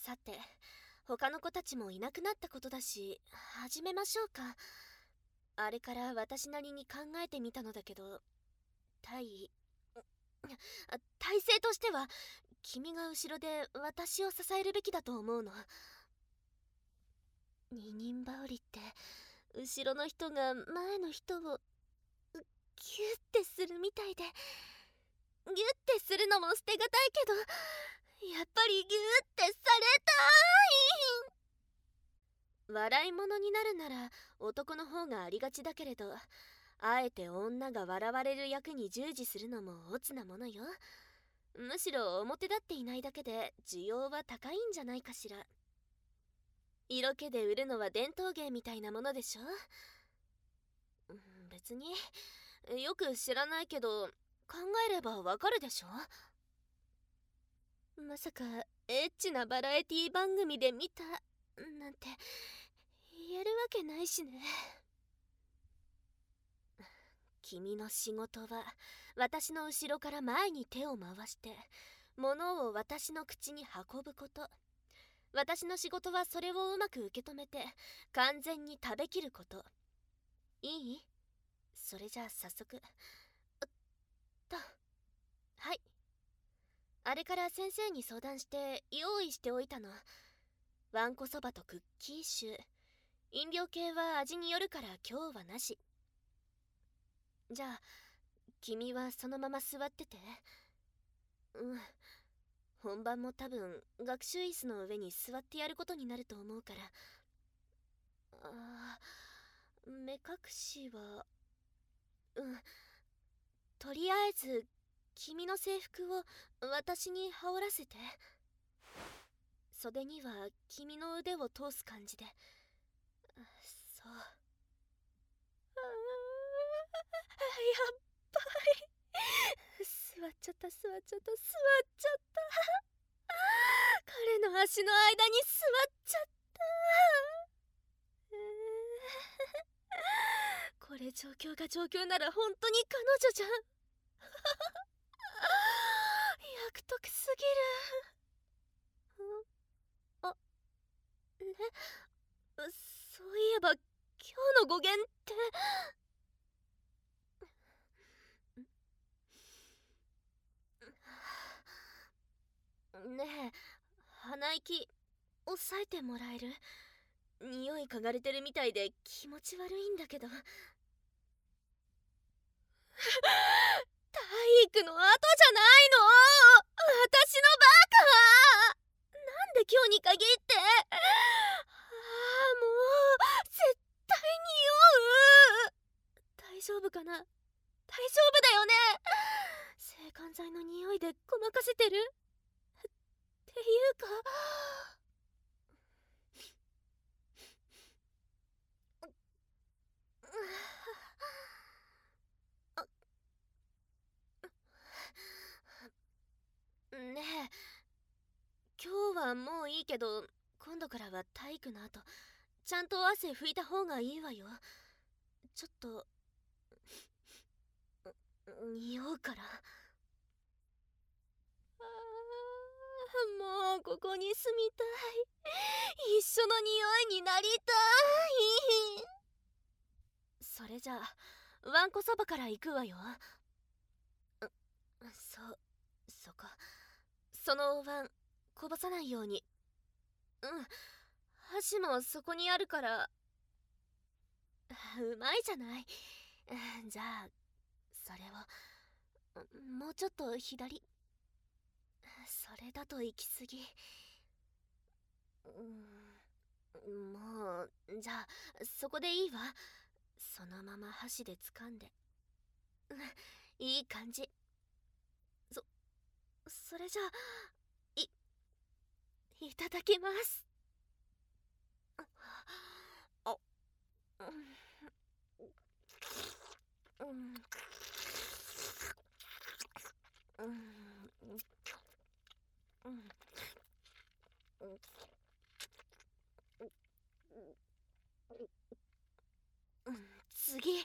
さて、他の子たちもいなくなったことだし、始めましょうか。あれから私なりに考えてみたのだけど、体勢としては君が後ろで私を支えるべきだと思うの。二人羽織って後ろの人が前の人をギュッてするみたいで、ギュッてするのも捨てがたいけど、やっぱりギュッてされたい。笑い物になるなら男の方がありがちだけれど、あえて女が笑われる役に従事するのもオツなものよ。むしろ表立っていないだけで需要は高いんじゃないかしら。色気で売るのは伝統芸みたいなものでしょ。別によく知らないけど、考えればわかるでしょ。まさかエッチなバラエティ番組で見たなんて言えるわけないしね。君の仕事は私の後ろから前に手を回して物を私の口に運ぶこと。私の仕事はそれをうまく受け止めて完全に食べきること。いい？それじゃあ早速。はい。あれから先生に相談して用意しておいたの。わんこそばとクッキーシュー。飲料系は味によるから今日はなし。じゃあ君はそのまま座ってて。本番も多分学習椅子の上に座ってやることになると思うから。目隠しはとりあえず君の制服を私に羽織らせて。袖には君の腕を通す感じで。そう。やっばい。座っちゃった。彼の足の間に座っちゃった。これ状況が状況なら本当に彼女じゃん。役得すぎる。そういえば今日の語源ってねえ、鼻息抑えてもらえる？匂い嗅がれてるみたいで気持ち悪いんだけど。体育の後じゃないの？私のバカ！なんで今日に限って。もう絶対に酔う。大丈夫かな？大丈夫だよね？制汗剤の匂いでごまかせてる？っていうかねえ、今日はもういいけど、今度からは体育の後ちゃんと汗拭いた方がいいわよ。ちょっと匂うから。もうここに住みたい。一緒の匂いになりたい。それじゃあわんこそばから行くわよ。そこ。そのお椀こぼさないように。箸もそこにあるから。うまいじゃない。じゃあそれをもうちょっと左。それだと行き過ぎ。もうじゃあそこでいいわ。そのまま箸で掴んで。いい感じ。それじゃあいただきます。次。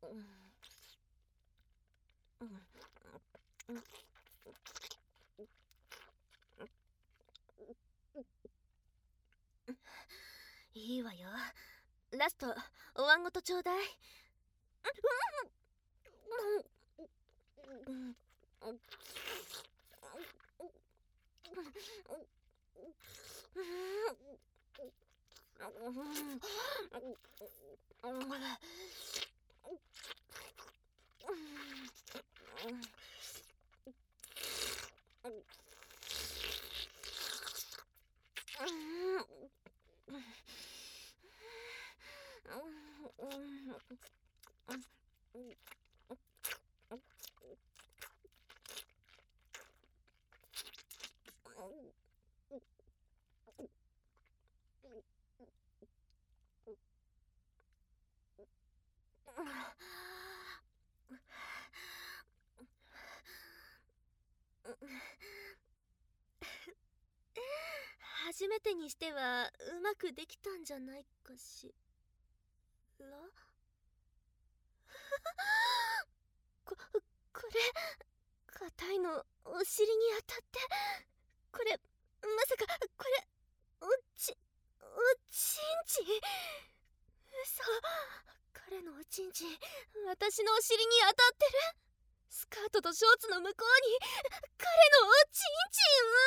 いいわよ。ラストお椀ごとちょうだい。初めてにしてはうまくできたんじゃないかしら。これ硬いのお尻に当たって、これまさかこれおちんちん。嘘、彼のおちんちん私のお尻に当たってる。スカートとショーツの向こうに彼のおちんち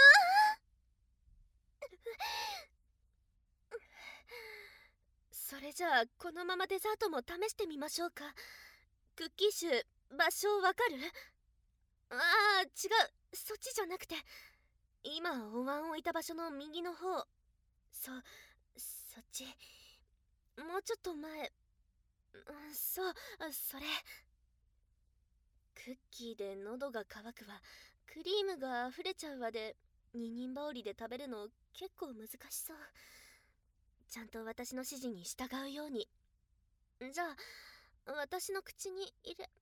ん。それじゃあこのままデザートも試してみましょうか。クッキーシュ場所わかる？ああ、違う、そっちじゃなくて、今お椀を置いた場所の右の方。そっち。もうちょっと前。そう、それ。クッキーで喉が渇くわ、クリームが溢れちゃうわで、二人羽織で食べるの結構難しそう。ちゃんと私の指示に従うように。じゃあ私の口に入れ、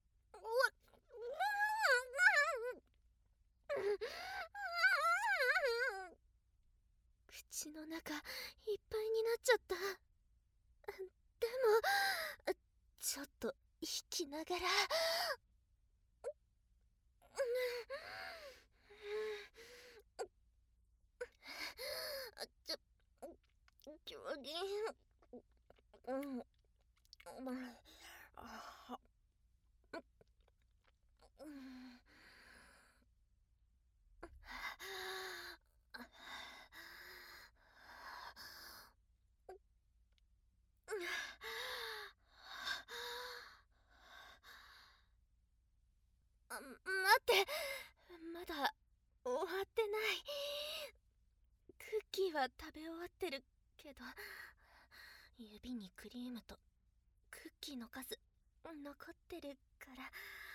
口の中いっぱいになっちゃった。でもちょっと引きながら。待って、まだ終わってない。クッキーは食べ終わってるけど、指にクリームとクッキーの数残ってるから。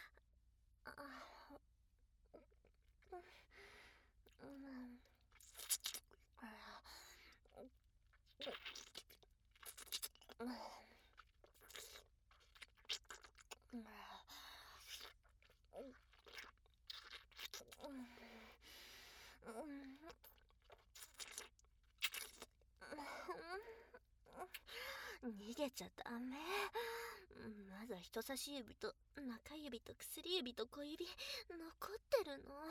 逃げちゃダメ。まだ人差し指と中指と薬指と小指残ってるの。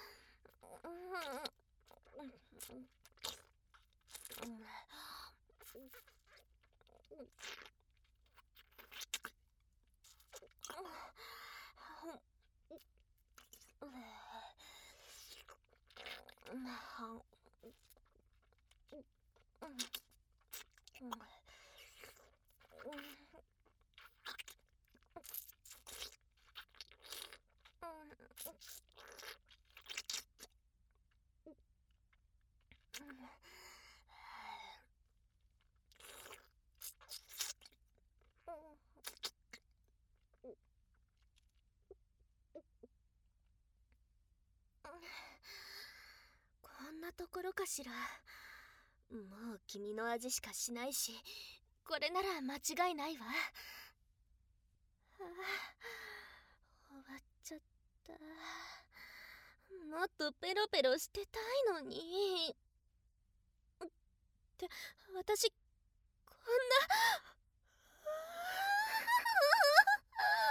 こんなところかしら。もう君の味しかしないし、これなら間違いないわ。終わっちゃった。もっとペロペロしてたいのに。って私こんな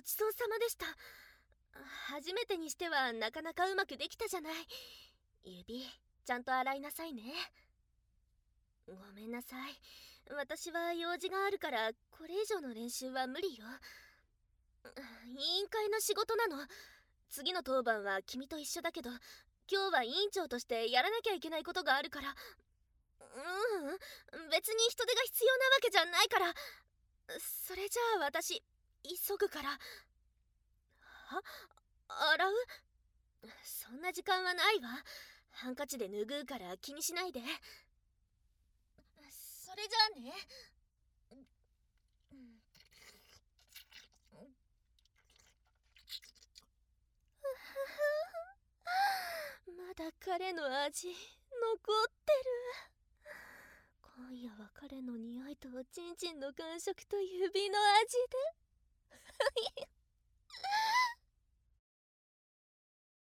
ちそうさまでした。初めてにしてはなかなかうまくできたじゃない。指ちゃんと洗いなさいね。ごめんなさい、私は用事があるからこれ以上の練習は無理よ。委員会の仕事なの。次の当番は君と一緒だけど、今日は委員長としてやらなきゃいけないことがあるから。別に人手が必要なわけじゃないから。それじゃあ私急ぐから。洗う？そんな時間はないわ。ハンカチで拭うから気にしないで。それじゃあね。まだ彼の味残ってる。今夜は彼の匂いとおちんちんの感触と指の味で